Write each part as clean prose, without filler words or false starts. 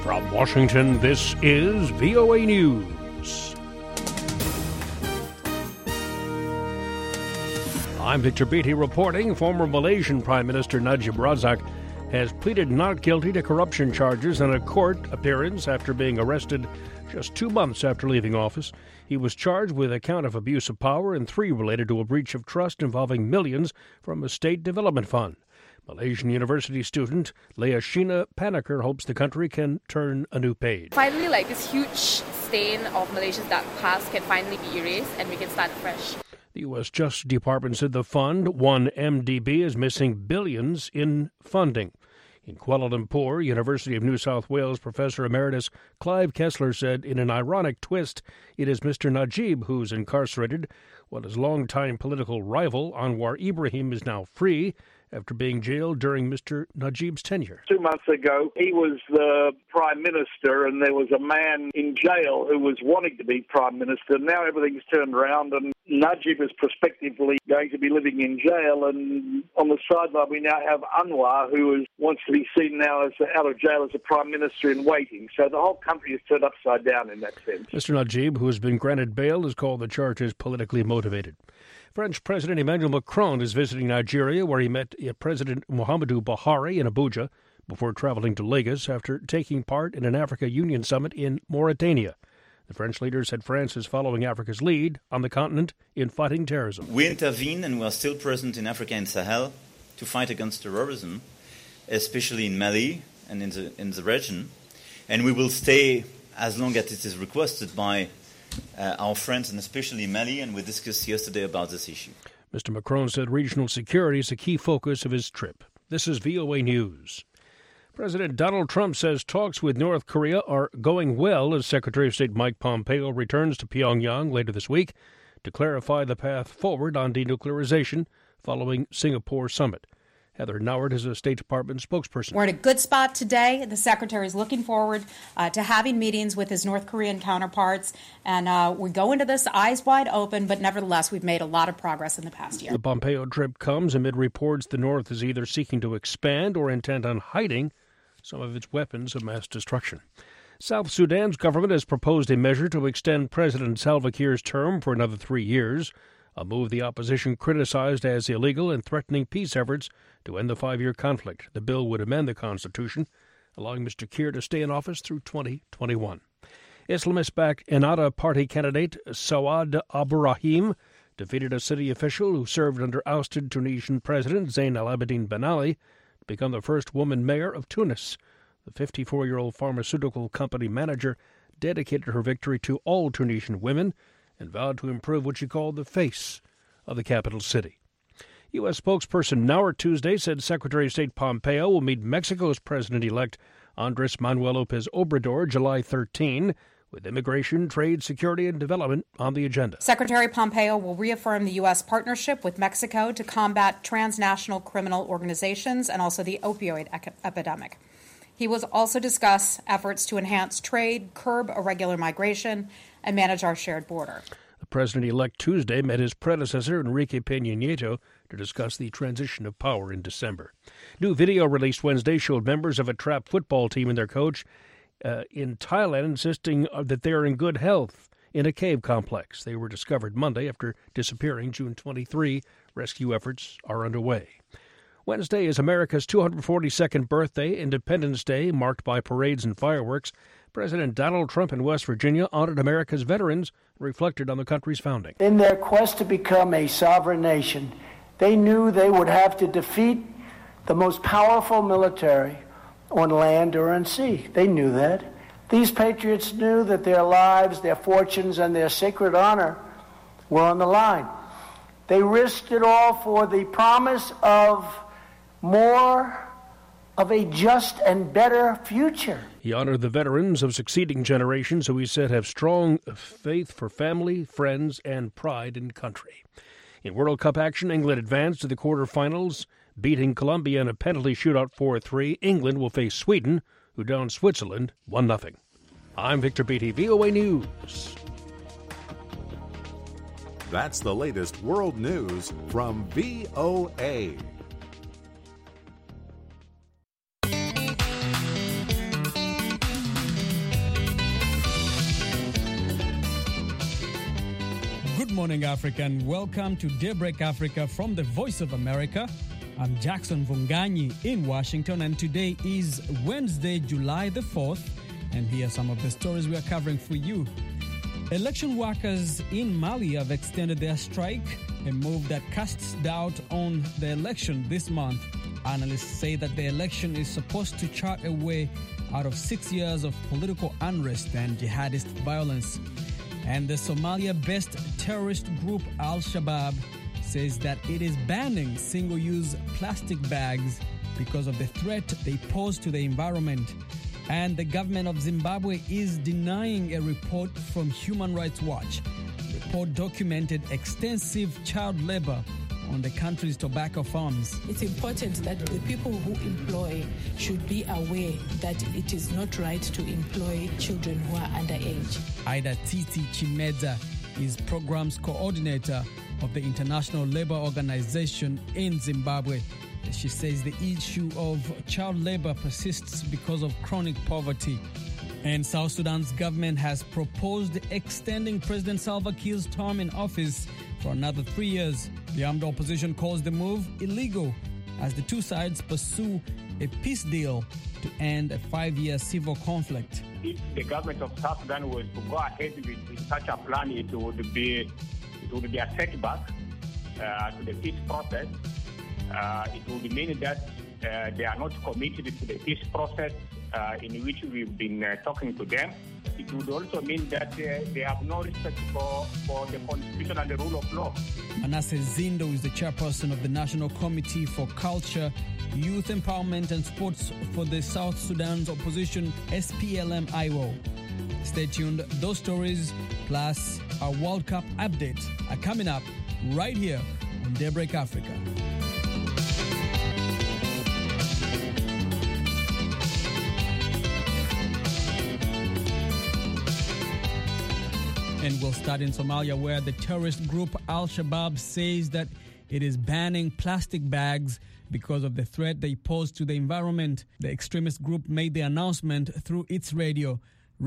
From Washington, this is VOA News. I'm Victor Beatty reporting. Former Malaysian Prime Minister Najib Razak has pleaded not guilty to corruption charges in a court appearance after being arrested just 2 months after leaving office. He was charged with a count of abuse of power and 3 related to a breach of trust involving millions from a state development fund. Malaysian University student Leashina Paniker hopes the country can turn a new page. Finally, this huge stain of Malaysia's dark past can finally be erased and we can start fresh. The U.S. Justice Department said the fund, 1MDB, is missing billions in funding. In Kuala Lumpur, University of New South Wales Professor Emeritus Clive Kessler said in an ironic twist, it is Mr. Najib who's incarcerated, while his longtime political rival, Anwar Ibrahim, is now free after being jailed during Mr. Najib's tenure. 2 months ago, he was the Prime Minister, and there was a man in jail who was wanting to be Prime Minister. Now everything's turned around, and Najib is prospectively going to be living in jail, and on the sideline we now have Anwar, who wants to be seen now as out of jail as a Prime Minister in waiting. So the whole country is turned upside down in that sense. Mr. Najib, who has been granted bail, has called the charges politically motivated. French President Emmanuel Macron is visiting Nigeria, where he met President Muhammadu Buhari in Abuja before traveling to Lagos after taking part in an Africa Union summit in Mauritania. The French leader said France is following Africa's lead on the continent in fighting terrorism. We intervene and we are still present in Africa and Sahel to fight against terrorism, especially in Mali and in the region. And we will stay as long as it is requested by our friends, and especially Mali, and we discussed yesterday about this issue. Mr. Macron said regional security is a key focus of his trip. This is VOA News. President Donald Trump says talks with North Korea are going well as Secretary of State Mike Pompeo returns to Pyongyang later this week to clarify the path forward on denuclearization following Singapore summit. Heather Nauert is a State Department spokesperson. We're in a good spot today. The Secretary is looking forward to having meetings with his North Korean counterparts, and we go into this eyes wide open, but nevertheless, we've made a lot of progress in the past year. The Pompeo trip comes amid reports the North is either seeking to expand or intent on hiding some of its weapons of mass destruction. South Sudan's government has proposed a measure to extend President Salva Kiir's term for another 3 years, a move the opposition criticized as illegal and threatening peace efforts to end the 5-year conflict. The bill would amend the Constitution, allowing Mr. Kiir to stay in office through 2021. Islamist-backed Ennahda Party candidate Sawad Abdurrahim defeated a city official who served under ousted Tunisian President Zayn Al Abidine Ben Ali to become the first woman mayor of Tunis. The 54-year-old pharmaceutical company manager dedicated her victory to all Tunisian women and vowed to improve what she called the face of the capital city. U.S. spokesperson Nauert Tuesday said Secretary of State Pompeo will meet Mexico's president-elect Andres Manuel Lopez Obrador July 13, with immigration, trade, security, and development on the agenda. Secretary Pompeo will reaffirm the U.S. partnership with Mexico to combat transnational criminal organizations and also the opioid epidemic. He will also discuss efforts to enhance trade, curb irregular migration, and manage our shared border. The president-elect Tuesday met his predecessor, Enrique Peña Nieto, to discuss the transition of power in December. New video released Wednesday showed members of a trap football team and their coach in Thailand insisting that they are in good health in a cave complex. They were discovered Monday after disappearing June 23. Rescue efforts are underway. Wednesday is America's 242nd birthday, Independence Day, marked by parades and fireworks. President Donald Trump in West Virginia honored America's veterans and reflected on the country's founding. In their quest to become a sovereign nation, they knew they would have to defeat the most powerful military on land or on sea. They knew that. These patriots knew that their lives, their fortunes, and their sacred honor were on the line. They risked it all for the promise of more of a just and better future. He honored the veterans of succeeding generations who he said have strong faith for family, friends, and pride in country. In World Cup action, England advanced to the quarterfinals, beating Colombia in a penalty shootout 4-3. England will face Sweden, who downed Switzerland 1-0. I'm Victor Beatty, VOA News. That's the latest world news from VOA. morning, Africa, and welcome to Daybreak Africa from the Voice of America. I'm Jackson Vunganyi in Washington, and today is Wednesday, July the 4th, and here are some of the stories we are covering for you. Election workers in Mali have extended their strike, a move that casts doubt on the election this month. Analysts say that the election is supposed to chart a way out of 6 years of political unrest and jihadist violence. And the Somalia-based terrorist group Al-Shabaab says that it is banning single-use plastic bags because of the threat they pose to the environment. And the government of Zimbabwe is denying a report from Human Rights Watch. The report documented extensive child labor on the country's tobacco farms. It's important that the people who employ should be aware that it is not right to employ children who are underage. Ida Titi Chimedza is programs coordinator of the International Labour Organization in Zimbabwe. She says the issue of child labor persists because of chronic poverty. And South Sudan's government has proposed extending President Salva Kiir's term in office for another 3 years. The armed opposition calls the move illegal as the two sides pursue a peace deal to end a 5-year civil conflict. If the government of South Sudan was to go ahead with such a plan, it would be a setback to the peace process. It would mean that they are not committed to the peace process in which we've been talking to them. It would also mean that they have no respect for the Constitution and the rule of law. Manasseh Zindo is the chairperson of the National Committee for Culture, Youth Empowerment and Sports for the South Sudan's opposition SPLM-IO. Stay tuned. Those stories plus our World Cup update are coming up right here on Daybreak Africa. And we'll start in Somalia, where the terrorist group Al-Shabaab says that it is banning plastic bags because of the threat they pose to the environment. The extremist group made the announcement through its Radio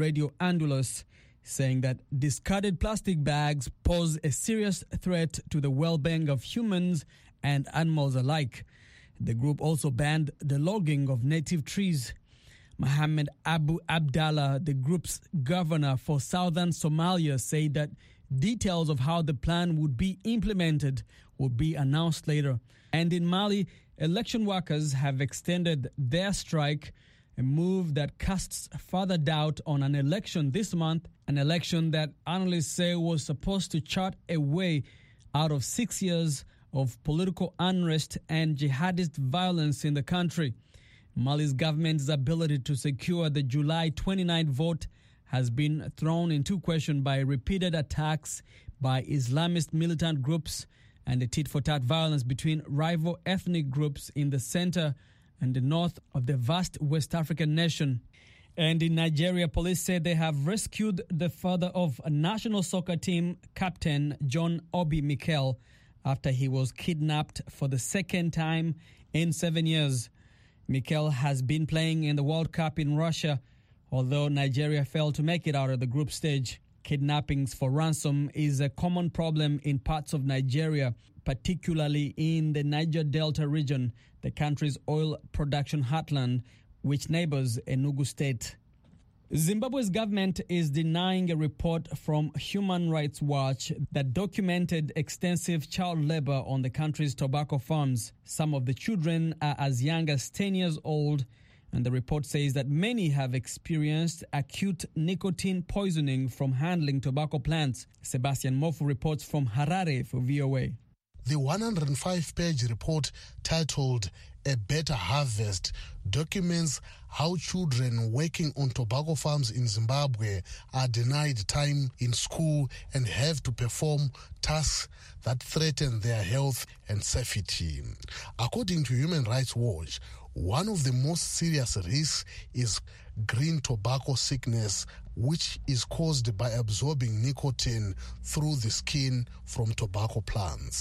Andalus, saying that discarded plastic bags pose a serious threat to the well-being of humans and animals alike. The group also banned the logging of native trees. Mohammed Abu Abdallah, the group's governor for southern Somalia, said that details of how the plan would be implemented would be announced later. And in Mali, election workers have extended their strike, a move that casts further doubt on an election this month, an election that analysts say was supposed to chart a way out of 6 years of political unrest and jihadist violence in the country. Mali's government's ability to secure the July 29 vote has been thrown into question by repeated attacks by Islamist militant groups and the tit-for-tat violence between rival ethnic groups in the center and the north of the vast West African nation. And in Nigeria, police said they have rescued the father of a national soccer team captain John Obi Mikel after he was kidnapped for the second time in 7 years. Mikel has been playing in the World Cup in Russia, although Nigeria failed to make it out of the group stage. Kidnappings for ransom is a common problem in parts of Nigeria, particularly in the Niger Delta region, the country's oil production heartland, which neighbors Enugu State. Zimbabwe's government is denying a report from Human Rights Watch that documented extensive child labor on the country's tobacco farms. Some of the children are as young as 10 years old, and the report says that many have experienced acute nicotine poisoning from handling tobacco plants. Sebastian Mofu reports from Harare for VOA. The 105-page report titled A Better Harvest documents how children working on tobacco farms in Zimbabwe are denied time in school and have to perform tasks that threaten their health and safety. According to Human Rights Watch, one of the most serious risks is green tobacco sickness, which is caused by absorbing nicotine through the skin from tobacco plants.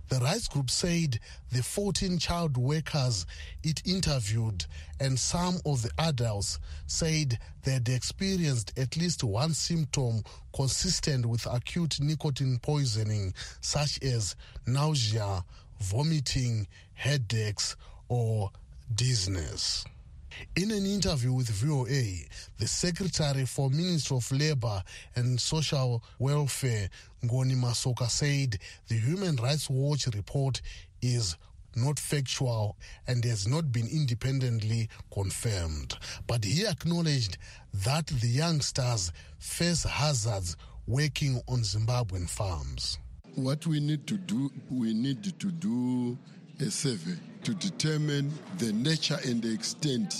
The rights group said the 14 child workers it interviewed and some of the adults said they had experienced at least one symptom consistent with acute nicotine poisoning, such as nausea, vomiting, headaches, or dizziness. In an interview with VOA, the Secretary for Ministry of Labour and Social Welfare, Ngoni Masoka, said the Human Rights Watch report is not factual and has not been independently confirmed. But he acknowledged that the youngsters face hazards working on Zimbabwean farms. What we need to do a survey to determine the nature and the extent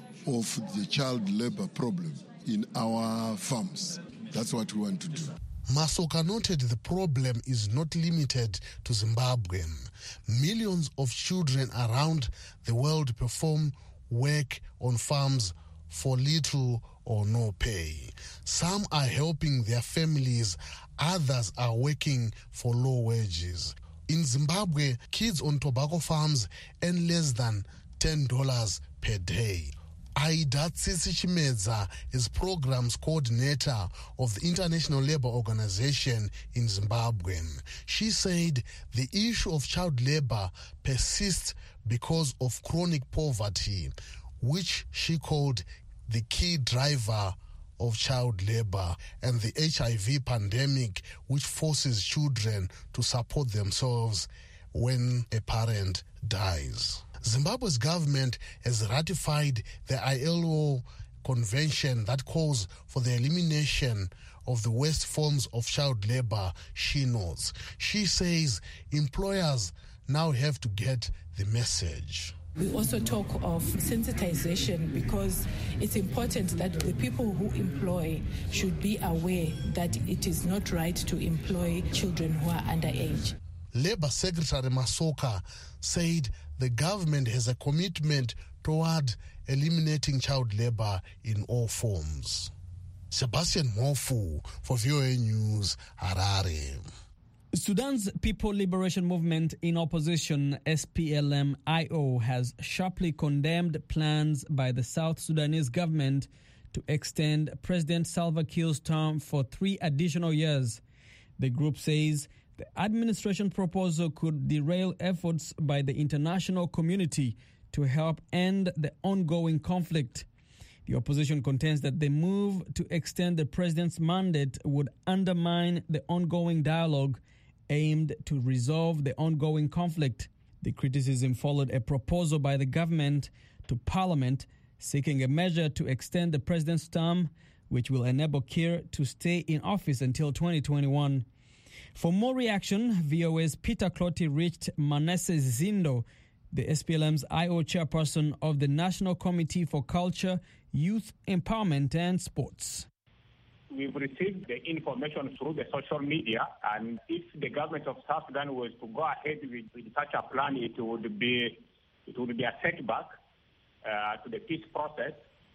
of the child labor problem in our farms. That's what we want to do. Masoka noted the problem is not limited to Zimbabwe. Millions of children around the world perform work on farms for little or no pay. Some are helping their families, others are working for low wages. In Zimbabwe, kids on tobacco farms earn less than $10 per day. Aida Tsitsi Chimedza is programs coordinator of the International Labour Organization in Zimbabwe. She said the issue of child labor persists because of chronic poverty, which she called the key driver of child labor, and the HIV pandemic, which forces children to support themselves when a parent dies. Zimbabwe's government has ratified the ILO convention that calls for the elimination of the worst forms of child labor, she notes. She says employers now have to get the message. We also talk of sensitization because it's important that the people who employ should be aware that it is not right to employ children who are underage. Labour Secretary Masoka said the government has a commitment toward eliminating child labour in all forms. Sebastian Mofu for VOA News, Harare. Sudan's People Liberation Movement in opposition, SPLM-IO, has sharply condemned plans by the South Sudanese government to extend President Salva Kiir's term for 3 additional years. The group says the administration proposal could derail efforts by the international community to help end the ongoing conflict. The opposition contends that the move to extend the president's mandate would undermine the ongoing dialogue aimed to resolve the ongoing conflict. The criticism followed a proposal by the government to Parliament seeking a measure to extend the president's term, which will enable Kiir to stay in office until 2021. For more reaction, VOA's Peter Clotty reached Manesse Zindo, the SPLM's IO chairperson of the National Committee for Culture, Youth Empowerment and Sports. We've received the information through the social media, and if the government of South Sudan was to go ahead with such a plan, it would be a setback to the peace process.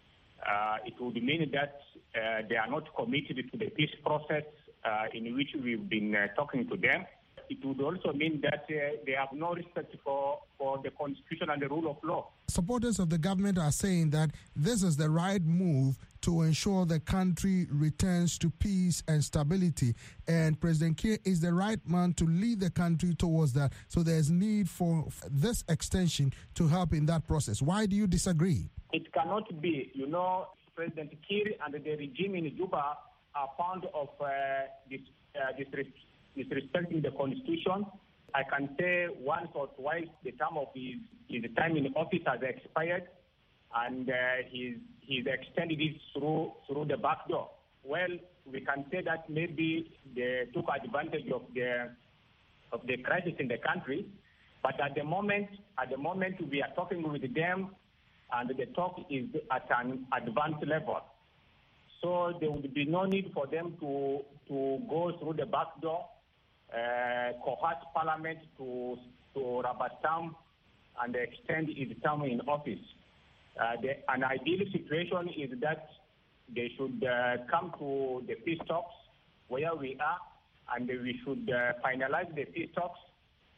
It would mean that they are not committed to the peace process in which we've been talking to them. It would also mean that they have no respect for the constitution and the rule of law. Supporters of the government are saying that this is the right move to ensure the country returns to peace and stability. And President Kiir is the right man to lead the country towards that. So there's need for this extension to help in that process. Why do you disagree? It cannot be. You know, President Kiir and the regime in Juba are fond of disrespecting the constitution. I can say once or twice the term of his time in office has expired, and he's extended it through the back door. Well, we can say that maybe they took advantage of the crisis in the country, but at the moment we are talking with them, and the talk is at an advanced level. So there would be no need for them to go through the back door, coerce Parliament to rubber stamp and extend his term in office. An ideal situation is that they should come to the peace talks where we are, and we should finalize the peace talks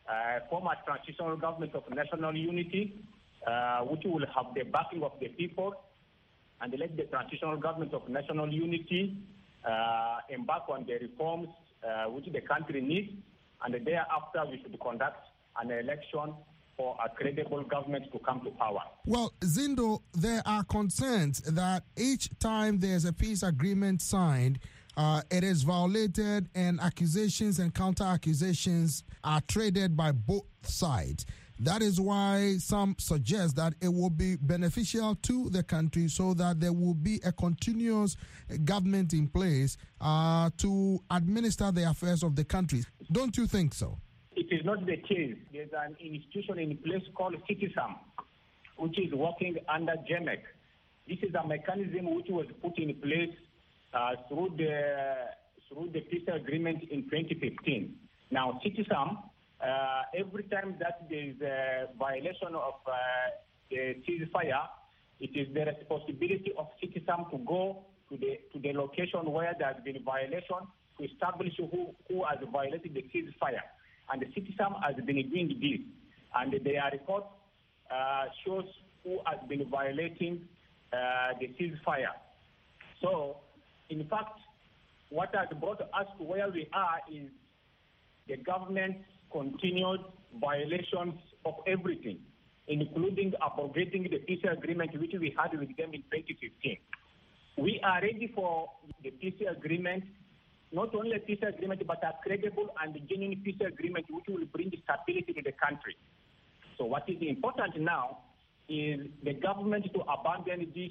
form a transitional government of national unity, which will have the backing of the people, and let the transitional government of national unity embark on the reforms which the country needs, and thereafter we should conduct an election for a credible government to come to power. Well, Zindo, there are concerns that each time there's a peace agreement signed, it is violated and accusations and counter-accusations are traded by both sides. That is why some suggest that it will be beneficial to the country so that there will be a continuous government in place to administer the affairs of the country. Don't you think so? It is not the case. There's an institution in place called CITISAM, which is working under GEMEC. This is a mechanism which was put in place through the peace agreement in 2015. Now, CITISAM, every time that there is a violation of the ceasefire, it is the responsibility of CITISAM to go to the location where there has been a violation to establish who has violated the ceasefire. And the CITISAM has been doing this. And their report shows who has been violating the ceasefire. So, in fact, what has brought us to where we are is the government's continued violations of everything, including abrogating the peace agreement which we had with them in 2015. We are ready for the peace agreement, not only a peace agreement, but a credible and genuine peace agreement which will bring stability to the country. So what is important now is the government to abandon this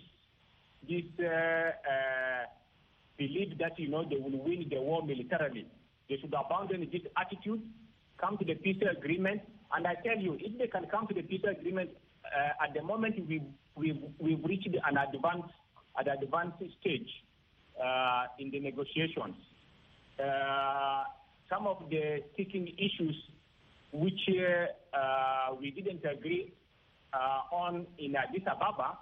belief that, they will win the war militarily. They should abandon this attitude, come to the peace agreement, and I tell you, if they can come to the peace agreement, at the moment we've reached an advanced stage in the negotiations. Some of the sticking issues which we didn't agree on in Addis Ababa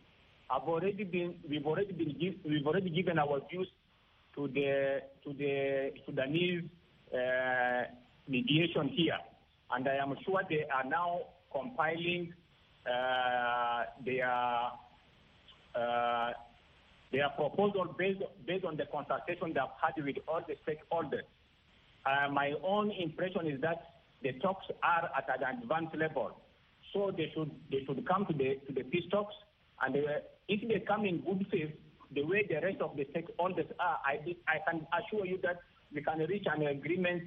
we've already given our views to the Sudanese mediation here, and I am sure they are now compiling their proposal based on the consultation they've had with all the stakeholders. My own impression is that the talks are at an advanced level, so they should come to the peace talks, and if they come in good faith, the way the rest of the stakeholders are, I can assure you that we can reach an agreement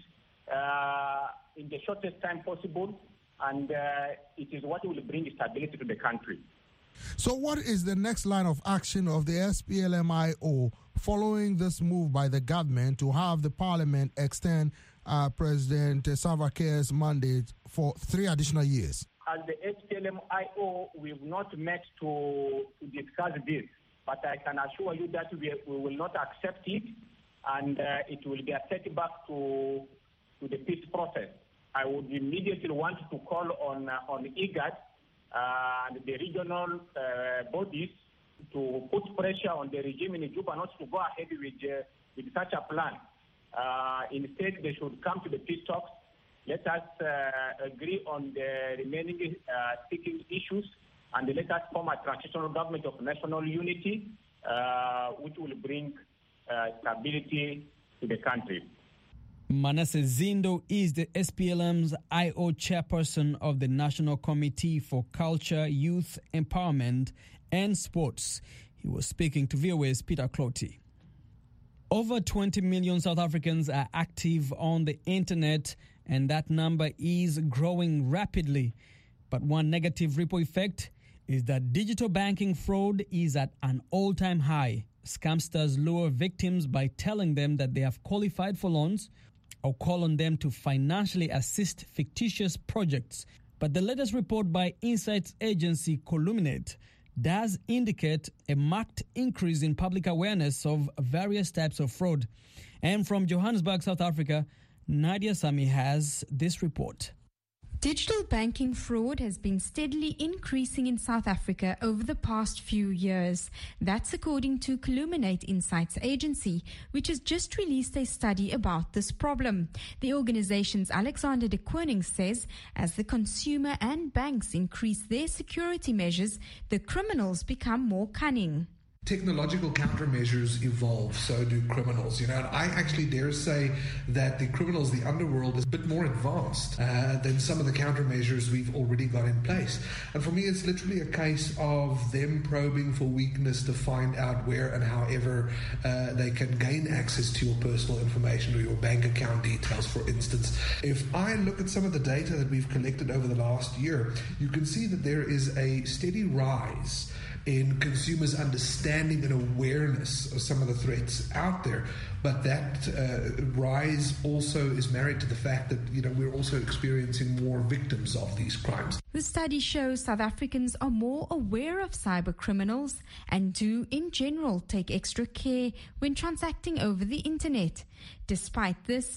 in the shortest time possible, and it is what will bring stability to the country. So what is the next line of action of the SPLM-IO following this move by the government to have the parliament extend President Salva Kiir's mandate for 3 additional years? As the SPLM-IO, we've not met to discuss this, but I can assure you that we will not accept it, and it will be a setback to the peace process. I would immediately want to call on IGAD and the regional bodies to put pressure on the regime in Juba not to go ahead with such a plan. Instead, they should come to the peace talks. Let us agree on the remaining sticking issues, and let us form a transitional government of national unity, which will bring stability to the country. Manasseh Zindo is the SPLM's IO chairperson of the National Committee for Culture, Youth, Empowerment and Sports. He was speaking to VOA's Peter Clotty. Over 20 million South Africans are active on the internet, and that number is growing rapidly. But one negative ripple effect is that digital banking fraud is at an all-time high. Scamsters lure victims by telling them that they have qualified for loans or call on them to financially assist fictitious projects. But the latest report by insights agency Columinate does indicate a marked increase in public awareness of various types of fraud. And from Johannesburg, South Africa, Nadia Sami has this report. Digital banking fraud has been steadily increasing in South Africa over the past few years. That's according to Columinate Insights Agency, which has just released a study about this problem. The organization's Alexander de Koning says as the consumer and banks increase their security measures, the criminals become more cunning. Technological countermeasures evolve, so do criminals. And I actually dare say that the criminals, the underworld, is a bit more advanced than some of the countermeasures we've already got in place. And for me, it's literally a case of them probing for weakness to find out where and however they can gain access to your personal information or your bank account details, for instance. If I look at some of the data that we've collected over the last year, you can see that there is a steady rise in consumers' understanding and awareness of some of the threats out there. But that rise also is married to the fact that, we're also experiencing more victims of these crimes. The study shows South Africans are more aware of cyber criminals and do, in general, take extra care when transacting over the internet. Despite this,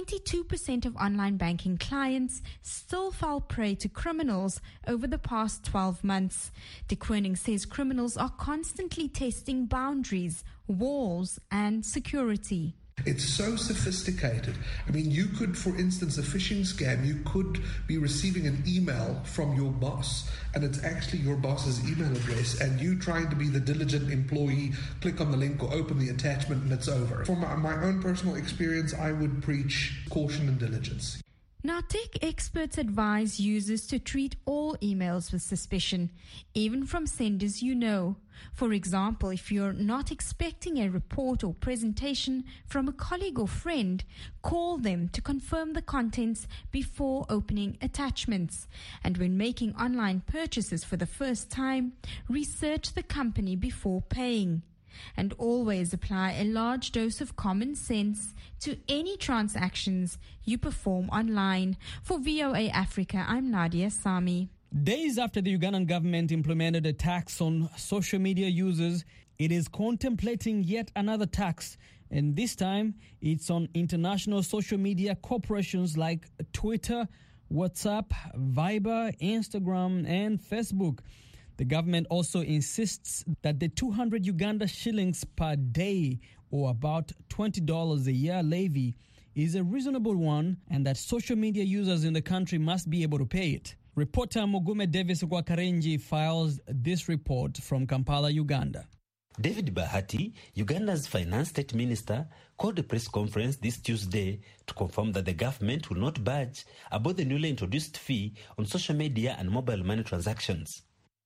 22% of online banking clients still fell prey to criminals over the past 12 months. De Koning says criminals are constantly testing boundaries, walls, and security. It's so sophisticated. You could, for instance, a phishing scam, you could be receiving an email from your boss, and it's actually your boss's email address, and you trying to be the diligent employee, click on the link or open the attachment, and it's over. From my own personal experience, I would preach caution and diligence. Now, tech experts advise users to treat all emails with suspicion, even from senders you know. For example, if you're not expecting a report or presentation from a colleague or friend, call them to confirm the contents before opening attachments. And when making online purchases for the first time, research the company before paying. And always apply a large dose of common sense to any transactions you perform online. For VOA Africa, I'm Nadia Sami. Days after the Ugandan government implemented a tax on social media users, it is contemplating yet another tax. And this time, it's on international social media corporations like Twitter, WhatsApp, Viber, Instagram, and Facebook. The government also insists that the 200 Uganda shillings per day, or about $20 a year levy, is a reasonable one and that social media users in the country must be able to pay it. Reporter Mugume Davis Gwakarenji files this report from Kampala, Uganda. David Bahati, Uganda's finance state minister, called a press conference this Tuesday to confirm that the government will not budge about the newly introduced fee on social media and mobile money transactions.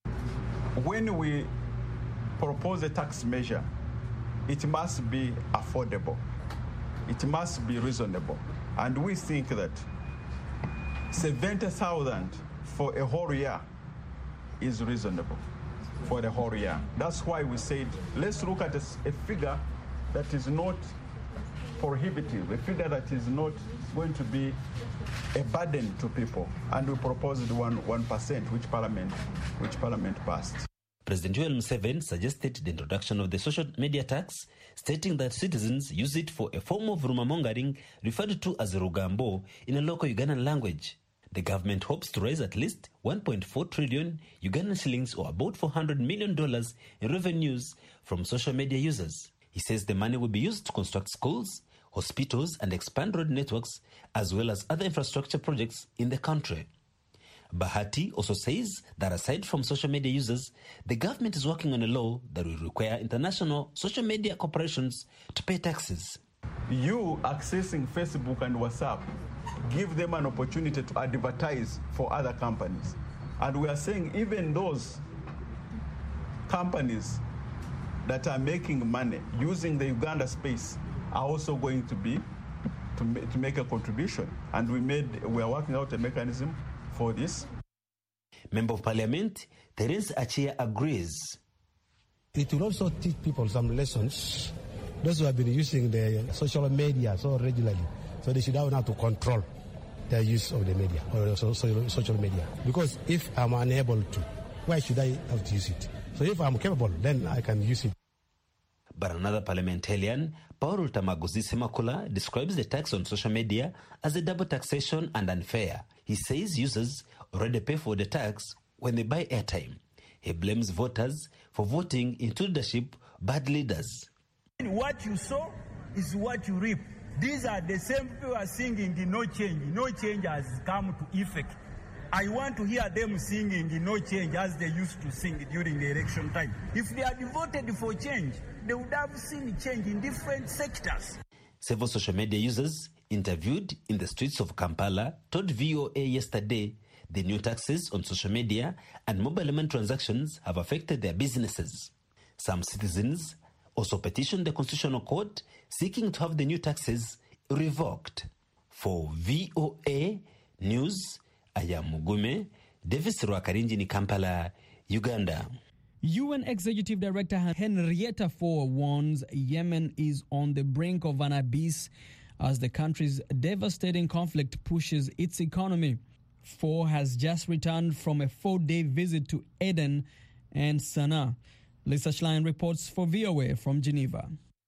When we propose a tax measure, it must be affordable. It must be reasonable. And we think that 70,000 for a whole year is reasonable for the whole year. That's why we said, let's look at a figure that is not prohibitive, a figure that is not going to be a burden to people. And we proposed 1%, which Parliament passed. President Yoweri Museveni suggested the introduction of the social media tax, stating that citizens use it for a form of rumor-mongering referred to as rugambo in a local Ugandan language. The government hopes to raise at least 1.4 trillion Ugandan shillings, or about $400 million in revenues from social media users. He says the money will be used to construct schools, hospitals, and expand road networks, as well as other infrastructure projects in the country. Bahati also says that aside from social media users, the government is working on a law that will require international social media corporations to pay taxes. You accessing Facebook and WhatsApp, give them an opportunity to advertise for other companies. And we are saying even those companies that are making money using the Uganda space are also going to be to make a contribution. And we are working out a mechanism for this. Member of Parliament Terence Achia agrees. It will also teach people some lessons. Those who have been using the social media so regularly, so they should know how to control their use of the media or social media. Because if I'm unable to, why should I have to use it? So if I'm capable, then I can use it. But another parliamentarian, Paul Tamaguzi Semakula, describes the tax on social media as a double taxation and unfair. He says users already pay for the tax when they buy airtime. He blames voters for voting into leadership bad leaders. What you sow is what you reap. These are the same people who are singing no change. No change has come to effect. I want to hear them singing no change as they used to sing during the election time. If they had voted for change, they would have seen change in different sectors. Several social media users interviewed in the streets of Kampala told VOA yesterday the new taxes on social media and mobile payment transactions have affected their businesses. Some citizens also petitioned the Constitutional Court seeking to have the new taxes revoked. For VOA News, I am Mugume, Davis Rwakarinji in Kampala, Uganda. UN Executive Director Henrietta Fore warns Yemen is on the brink of an abyss as the country's devastating conflict pushes its economy. Fore has just returned from a 4-day visit to Aden and Sana'a. Lisa Schlein reports for VOA from Geneva.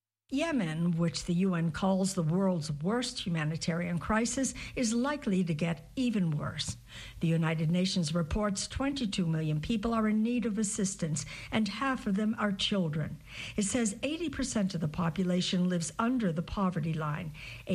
Yemen, which the UN calls the world's worst humanitarian crisis, is likely to get even worse. The United Nations reports 22 million people are in need of assistance, and half of them are children. It says 80% of the population lives under the poverty line.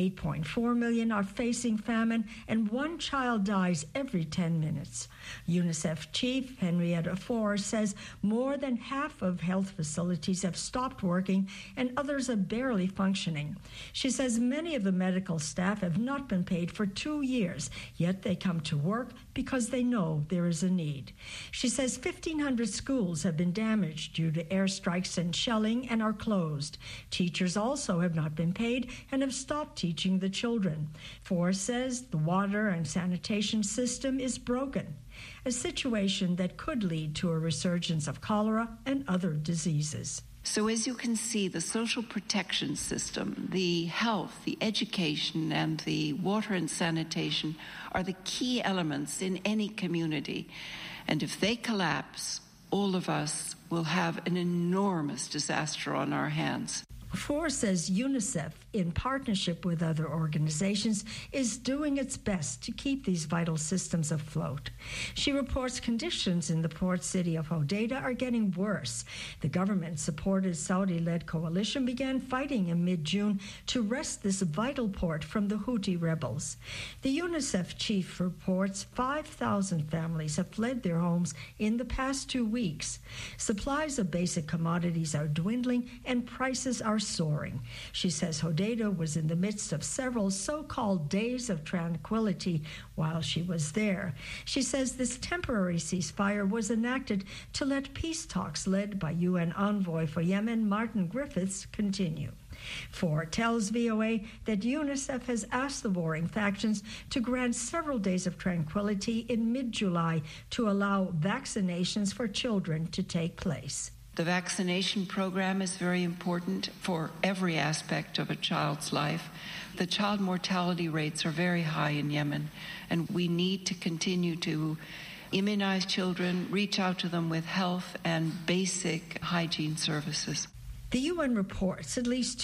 8.4 million are facing famine, and 1 child dies every 10 minutes. UNICEF chief Henrietta Fore says more than half of health facilities have stopped working, and others are barely functioning. She says many of the medical staff have not been paid for 2 years, yet they come to work because they know there is a need. She says 1,500 schools have been damaged due to airstrikes and shelling and are closed. Teachers also have not been paid and have stopped teaching the children. Fore says the water and sanitation system is broken, a situation that could lead to a resurgence of cholera and other diseases. So as you can see, the social protection system, the health, the education, and the water and sanitation are the key elements in any community. And if they collapse, all of us will have an enormous disaster on our hands. Fore says UNICEF, in partnership with other organizations, is doing its best to keep these vital systems afloat. She reports conditions in the port city of Hodeida are getting worse. The government-supported Saudi-led coalition began fighting in mid-June to wrest this vital port from the Houthi rebels. The UNICEF chief reports 5,000 families have fled their homes in the past 2 weeks. Supplies of basic commodities are dwindling and prices are soaring. She says Hodeida was in the midst of several so-called days of tranquility while she was there. She says this temporary ceasefire was enacted to let peace talks led by UN envoy for Yemen, Martin Griffiths, continue. Fore tells VOA that UNICEF has asked the warring factions to grant several days of tranquility in mid-July to allow vaccinations for children to take place. The vaccination program is very important for every aspect of a child's life. The child mortality rates are very high in Yemen, and we need to continue to immunize children, reach out to them with health and basic hygiene services. The UN reports at least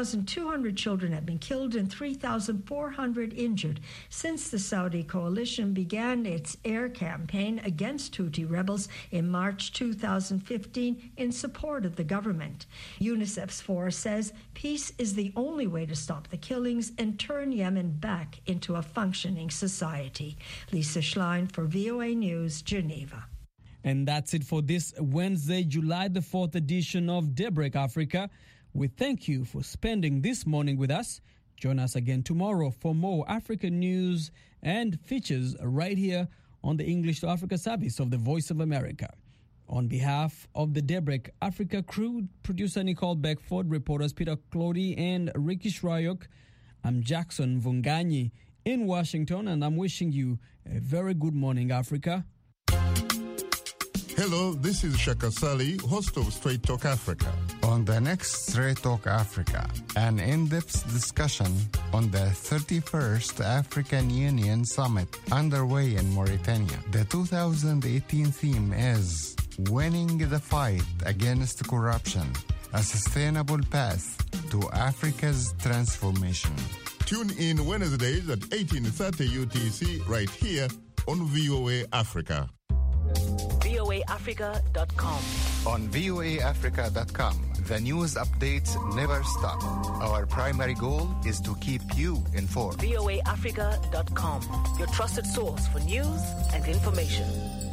2,200 children have been killed and 3,400 injured since the Saudi coalition began its air campaign against Houthi rebels in March 2015 in support of the government. UNICEF's Fore says peace is the only way to stop the killings and turn Yemen back into a functioning society. Lisa Schlein for VOA News, Geneva. And that's it for this Wednesday, July the 4th edition of Daybreak Africa. We thank you for spending this morning with us. Join us again tomorrow for more African news and features right here on the English to Africa service of the Voice of America. On behalf of the Daybreak Africa crew, producer Nicole Beckford, reporters Peter Clody and Ricky Shrayok, I'm Jackson Vunganyi in Washington, and I'm wishing you a very good morning, Africa. Hello, this is Shaka Sali, host of Straight Talk Africa. On the next Straight Talk Africa, an in-depth discussion on the 31st African Union Summit underway in Mauritania. The 2018 theme is Winning the Fight Against Corruption. a sustainable path to Africa's transformation. Tune in Wednesdays at 18:30 UTC right here on VOA Africa. VOAAfrica.com. On voaafrica.com, the news updates never stop. Our primary goal is to keep you informed. VOAAfrica.com, your trusted source for news and information.